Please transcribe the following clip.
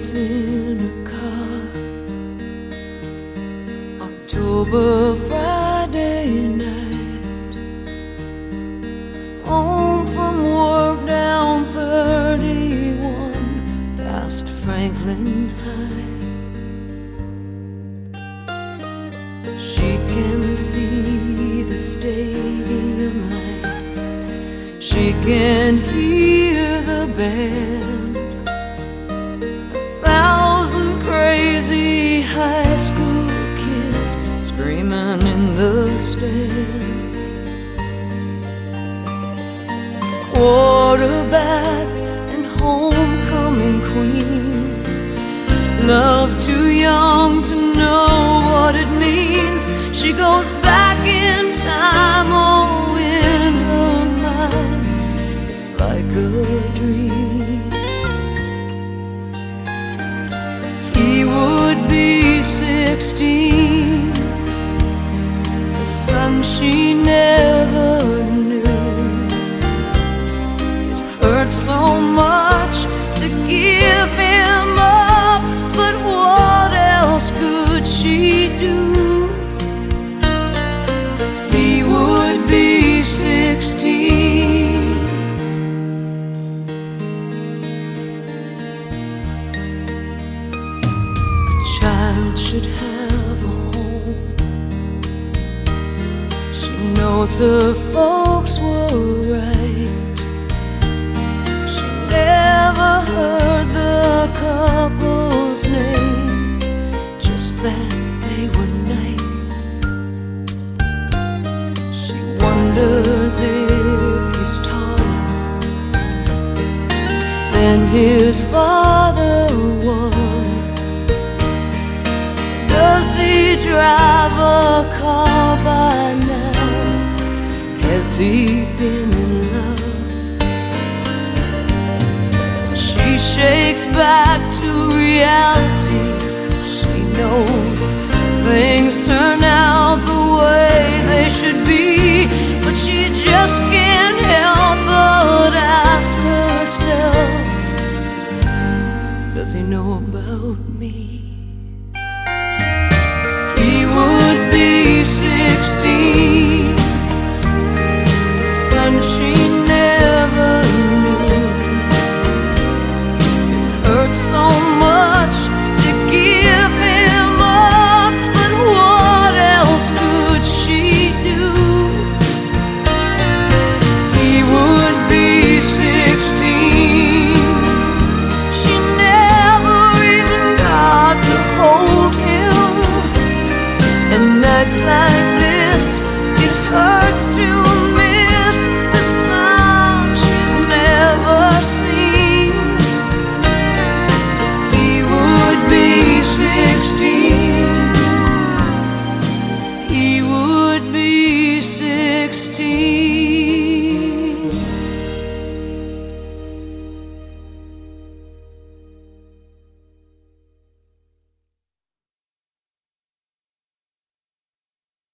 is in her car. October Friday night, home from work down 31 past Franklin High. She can see the stadium lights, she can hear the band, 1,000 crazy high school kids screaming in the stands. Quarterback and homecoming queen, love too young to know what it means. She goes back in time, oh, in her mind it's like a dream. He would be 16, the son she never knew. It hurt so much to give him up, but what else could she do? He would be 16. A child should have a home. She knows her folks were right. She never heard the couple's name, just that they were nice. She wonders if he's taller than his father was. Does he drive a car by now? Has he been in love? She shakes back to reality. She knows things turn out the way they should be, but she just can't help but ask herself, does he know about me? He would be 16, the son she never knew. It hurts so much to give him up, but what else could she do? He would be 16. She never even got to hold him, and nights like